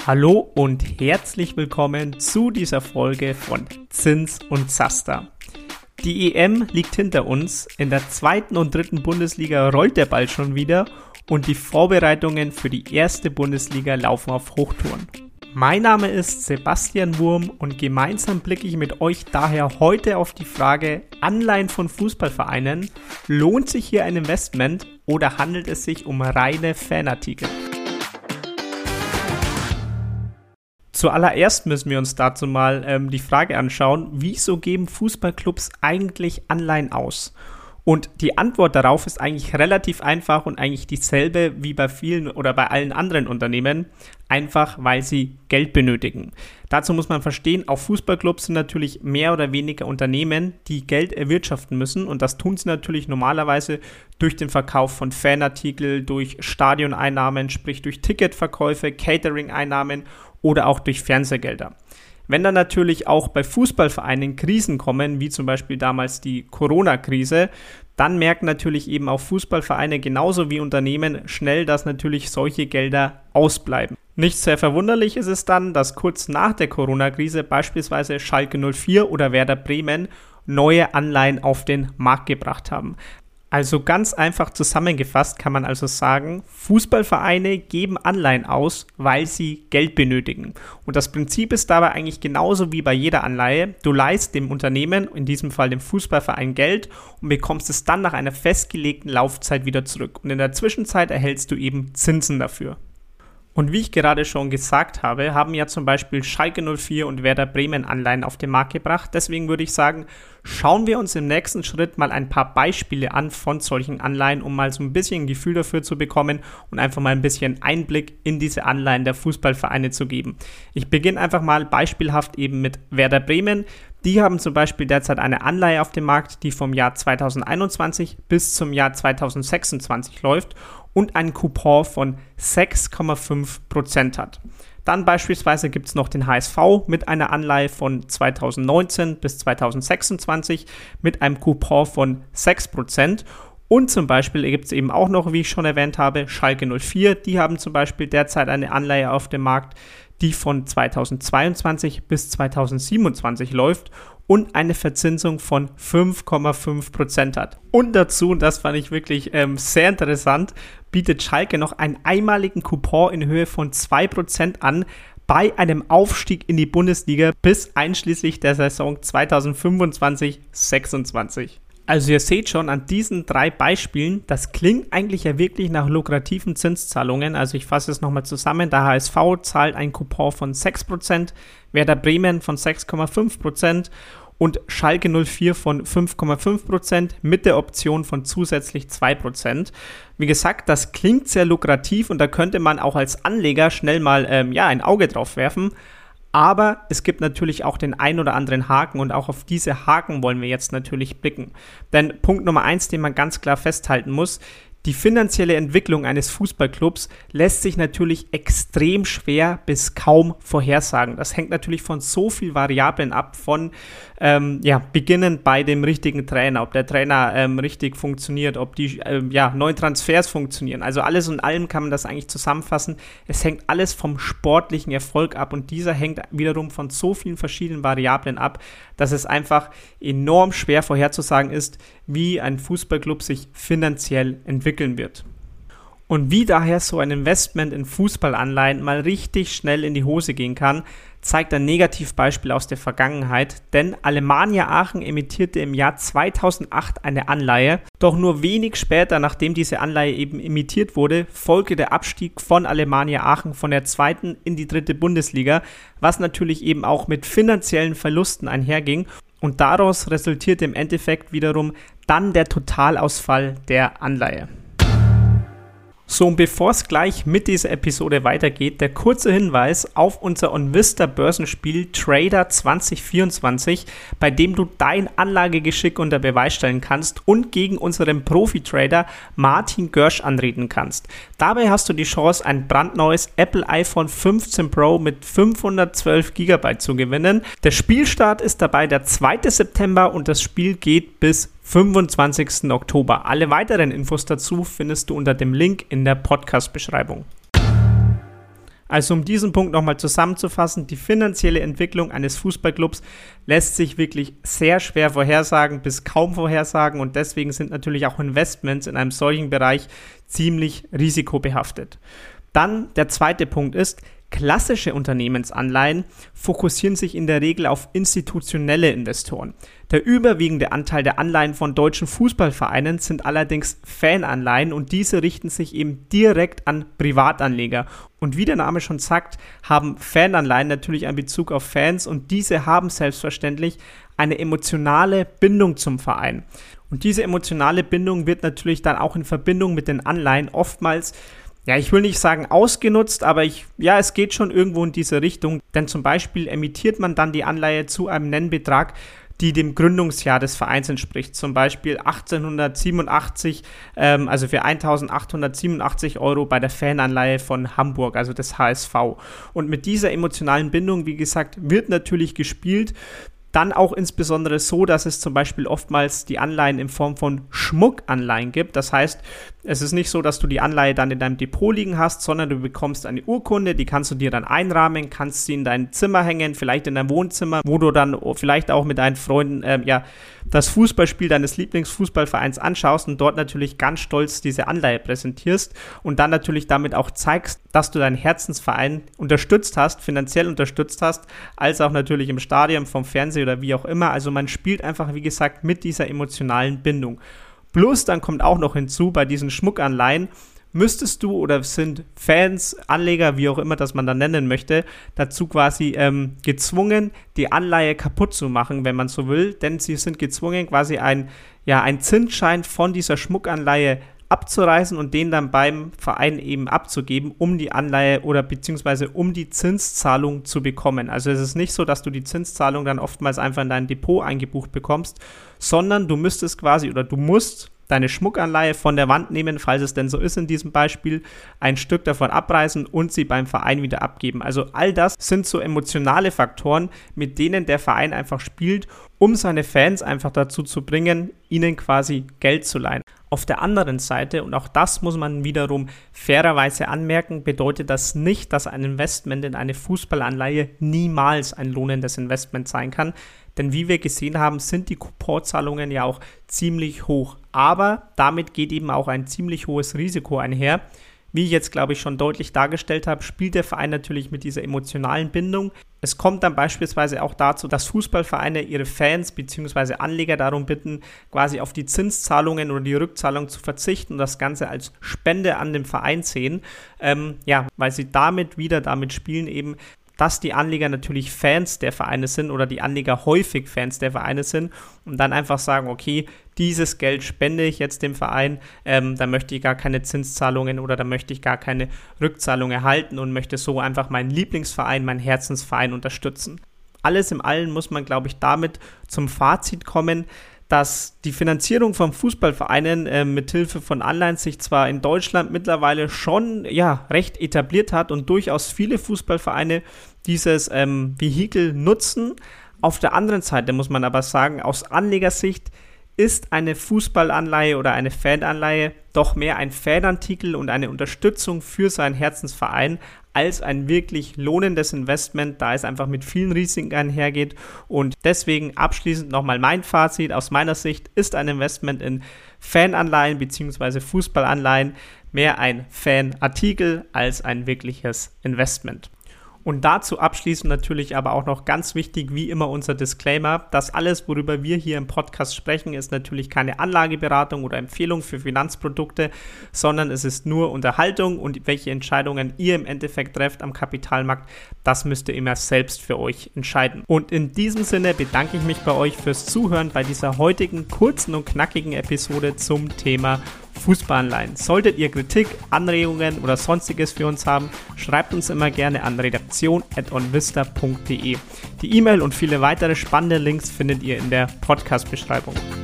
Hallo und herzlich willkommen zu dieser Folge von Zins und Zaster. Die EM liegt hinter uns, in der 2. und 3. Bundesliga rollt der Ball schon wieder und die Vorbereitungen für die 1. Bundesliga laufen auf Hochtouren. Mein Name ist Sebastian Wurm und gemeinsam blicke ich mit euch daher heute auf die Frage: Anleihen von Fußballvereinen, lohnt sich hier ein Investment oder handelt es sich um reine Fanartikel? Zuallererst müssen wir uns dazu mal die Frage anschauen, wieso geben Fußballclubs eigentlich Anleihen aus? Und die Antwort darauf ist eigentlich relativ einfach und eigentlich dieselbe wie bei vielen oder bei allen anderen Unternehmen, einfach weil sie Geld benötigen. Dazu muss man verstehen, auch Fußballclubs sind natürlich mehr oder weniger Unternehmen, die Geld erwirtschaften müssen, und das tun sie natürlich normalerweise durch den Verkauf von Fanartikel, durch Stadioneinnahmen, sprich durch Ticketverkäufe, Catering-Einnahmen oder auch durch Fernsehgelder. Wenn dann natürlich auch bei Fußballvereinen Krisen kommen, wie zum Beispiel damals die Corona-Krise, dann merken natürlich eben auch Fußballvereine genauso wie Unternehmen schnell, dass natürlich solche Gelder ausbleiben. Nicht sehr verwunderlich ist es dann, dass kurz nach der Corona-Krise beispielsweise Schalke 04 oder Werder Bremen neue Anleihen auf den Markt gebracht haben. Also ganz einfach zusammengefasst kann man also sagen, Fußballvereine geben Anleihen aus, weil sie Geld benötigen. Und das Prinzip ist dabei eigentlich genauso wie bei jeder Anleihe. Du leihst dem Unternehmen, in diesem Fall dem Fußballverein, Geld und bekommst es dann nach einer festgelegten Laufzeit wieder zurück. Und in der Zwischenzeit erhältst du eben Zinsen dafür. Und wie ich gerade schon gesagt habe, haben ja zum Beispiel Schalke 04 und Werder Bremen Anleihen auf den Markt gebracht. Deswegen würde ich sagen, schauen wir uns im nächsten Schritt mal ein paar Beispiele an von solchen Anleihen, um mal so ein bisschen ein Gefühl dafür zu bekommen und einfach mal ein bisschen Einblick in diese Anleihen der Fußballvereine zu geben. Ich beginne einfach mal beispielhaft eben mit Werder Bremen. Die haben zum Beispiel derzeit eine Anleihe auf dem Markt, die vom Jahr 2021 bis zum Jahr 2026 läuft und einen Coupon von 6,5% hat. Dann beispielsweise gibt es noch den HSV mit einer Anleihe von 2019 bis 2026 mit einem Coupon von 6%. Und zum Beispiel gibt es eben auch noch, wie ich schon erwähnt habe, Schalke 04. Die haben zum Beispiel derzeit eine Anleihe auf dem Markt, die von 2022 bis 2027 läuft und eine Verzinsung von 5,5% hat. Und dazu, und das fand ich wirklich sehr interessant, bietet Schalke noch einen einmaligen Coupon in Höhe von 2% an bei einem Aufstieg in die Bundesliga bis einschließlich der Saison 2025/26. Also ihr seht schon an diesen 3 Beispielen, das klingt eigentlich ja wirklich nach lukrativen Zinszahlungen. Also ich fasse es nochmal zusammen. Der HSV zahlt einen Coupon von 6%, Werder Bremen von 6,5% und Schalke 04 von 5,5% mit der Option von zusätzlich 2%. Wie gesagt, das klingt sehr lukrativ und da könnte man auch als Anleger schnell mal ein Auge drauf werfen. Aber es gibt natürlich auch den ein oder anderen Haken und auch auf diese Haken wollen wir jetzt natürlich blicken. Denn Punkt Nummer 1, den man ganz klar festhalten muss: Die finanzielle Entwicklung eines Fußballclubs lässt sich natürlich extrem schwer bis kaum vorhersagen. Das hängt natürlich von so vielen Variablen ab, von beginnend bei dem richtigen Trainer, ob der Trainer richtig funktioniert, ob die neuen Transfers funktionieren. Also alles und allem kann man das eigentlich zusammenfassen. Es hängt alles vom sportlichen Erfolg ab und dieser hängt wiederum von so vielen verschiedenen Variablen ab, dass es einfach enorm schwer vorherzusagen ist, wie ein Fußballclub sich finanziell entwickeln wird. Und wie daher so ein Investment in Fußballanleihen mal richtig schnell in die Hose gehen kann, zeigt ein Negativbeispiel aus der Vergangenheit, denn Alemannia Aachen emittierte im Jahr 2008 eine Anleihe, doch nur wenig später, nachdem diese Anleihe eben emittiert wurde, folgte der Abstieg von Alemannia Aachen von der 2. in die 3. Bundesliga, was natürlich eben auch mit finanziellen Verlusten einherging, und daraus resultierte im Endeffekt wiederum dann der Totalausfall der Anleihe. So, und bevor es gleich mit dieser Episode weitergeht, der kurze Hinweis auf unser OnVista Börsenspiel Trader 2024, bei dem du dein Anlagegeschick unter Beweis stellen kannst und gegen unseren Profi-Trader Martin Görsch antreten kannst. Dabei hast du die Chance, ein brandneues Apple iPhone 15 Pro mit 512 GB zu gewinnen. Der Spielstart ist dabei der 2. September und das Spiel geht bis 25. Oktober. Alle weiteren Infos dazu findest du unter dem Link in der Podcast-Beschreibung. Also um diesen Punkt nochmal zusammenzufassen, die finanzielle Entwicklung eines Fußballclubs lässt sich wirklich sehr schwer vorhersagen bis kaum vorhersagen und deswegen sind natürlich auch Investments in einem solchen Bereich ziemlich risikobehaftet. Dann der zweite Punkt ist, klassische Unternehmensanleihen fokussieren sich in der Regel auf institutionelle Investoren. Der überwiegende Anteil der Anleihen von deutschen Fußballvereinen sind allerdings Fananleihen und diese richten sich eben direkt an Privatanleger. Und wie der Name schon sagt, haben Fananleihen natürlich einen Bezug auf Fans und diese haben selbstverständlich eine emotionale Bindung zum Verein. Und diese emotionale Bindung wird natürlich dann auch in Verbindung mit den Anleihen oftmals, ja, ich will nicht sagen ausgenutzt, aber es geht schon irgendwo in diese Richtung. Denn zum Beispiel emittiert man dann die Anleihe zu einem Nennbetrag, die dem Gründungsjahr des Vereins entspricht. Zum Beispiel 1887, also für 1.887 € bei der Fananleihe von Hamburg, also des HSV. Und mit dieser emotionalen Bindung, wie gesagt, wird natürlich gespielt. Dann auch insbesondere so, dass es zum Beispiel oftmals die Anleihen in Form von Schmuckanleihen gibt. Das heißt, es ist nicht so, dass du die Anleihe dann in deinem Depot liegen hast, sondern du bekommst eine Urkunde, die kannst du dir dann einrahmen, kannst sie in dein Zimmer hängen, vielleicht in dein Wohnzimmer, wo du dann vielleicht auch mit deinen Freunden das Fußballspiel deines Lieblingsfußballvereins anschaust und dort natürlich ganz stolz diese Anleihe präsentierst und dann natürlich damit auch zeigst, dass du deinen Herzensverein unterstützt hast, finanziell unterstützt hast, als auch natürlich im Stadion, vom Fernseher oder wie auch immer. Also man spielt einfach, wie gesagt, mit dieser emotionalen Bindung. Plus dann kommt auch noch hinzu, bei diesen Schmuckanleihen müsstest du oder sind Fans, Anleger, wie auch immer das man dann nennen möchte, dazu quasi gezwungen, die Anleihe kaputt zu machen, wenn man so will, denn sie sind gezwungen, quasi ein Zinsschein von dieser Schmuckanleihe abzureißen und den dann beim Verein eben abzugeben, um die Anleihe oder beziehungsweise um die Zinszahlung zu bekommen. Also es ist nicht so, dass du die Zinszahlung dann oftmals einfach in dein Depot eingebucht bekommst, sondern du musst deine Schmuckanleihe von der Wand nehmen, falls es denn so ist in diesem Beispiel, ein Stück davon abreißen und sie beim Verein wieder abgeben. Also all das sind so emotionale Faktoren, mit denen der Verein einfach spielt, um seine Fans einfach dazu zu bringen, ihnen quasi Geld zu leihen. Auf der anderen Seite, und auch das muss man wiederum fairerweise anmerken, bedeutet das nicht, dass ein Investment in eine Fußballanleihe niemals ein lohnendes Investment sein kann. Denn wie wir gesehen haben, sind die Couponzahlungen ja auch ziemlich hoch. Aber damit geht eben auch ein ziemlich hohes Risiko einher. Wie ich jetzt, glaube ich, schon deutlich dargestellt habe, spielt der Verein natürlich mit dieser emotionalen Bindung. Es kommt dann beispielsweise auch dazu, dass Fußballvereine ihre Fans bzw. Anleger darum bitten, quasi auf die Zinszahlungen oder die Rückzahlung zu verzichten und das Ganze als Spende an den Verein sehen. Weil sie damit spielen eben, dass die Anleger natürlich Fans der Vereine sind oder die Anleger häufig Fans der Vereine sind und dann einfach sagen, okay, dieses Geld spende ich jetzt dem Verein, da möchte ich gar keine Zinszahlungen oder da möchte ich gar keine Rückzahlung erhalten und möchte so einfach meinen Lieblingsverein, meinen Herzensverein unterstützen. Alles in allem muss man, glaube ich, damit zum Fazit kommen, dass die Finanzierung von Fußballvereinen mithilfe von Anleihen sich zwar in Deutschland mittlerweile schon recht etabliert hat und durchaus viele Fußballvereine dieses Vehikel nutzen. Auf der anderen Seite muss man aber sagen, aus Anlegersicht ist eine Fußballanleihe oder eine Fananleihe doch mehr ein Fanartikel und eine Unterstützung für seinen Herzensverein als ein wirklich lohnendes Investment, da es einfach mit vielen Risiken einhergeht. Und deswegen abschließend nochmal mein Fazit. Aus meiner Sicht ist ein Investment in Fananleihen bzw. Fußballanleihen mehr ein Fanartikel als ein wirkliches Investment. Und dazu abschließend natürlich aber auch noch ganz wichtig, wie immer unser Disclaimer, dass alles, worüber wir hier im Podcast sprechen, ist natürlich keine Anlageberatung oder Empfehlung für Finanzprodukte, sondern es ist nur Unterhaltung und welche Entscheidungen ihr im Endeffekt trefft am Kapitalmarkt, das müsst ihr immer selbst für euch entscheiden. Und in diesem Sinne bedanke ich mich bei euch fürs Zuhören bei dieser heutigen kurzen und knackigen Episode zum Thema Fußballanleihen. Solltet ihr Kritik, Anregungen oder sonstiges für uns haben, schreibt uns immer gerne an redaktion@onvista.de. Die E-Mail und viele weitere spannende Links findet ihr in der Podcast-Beschreibung.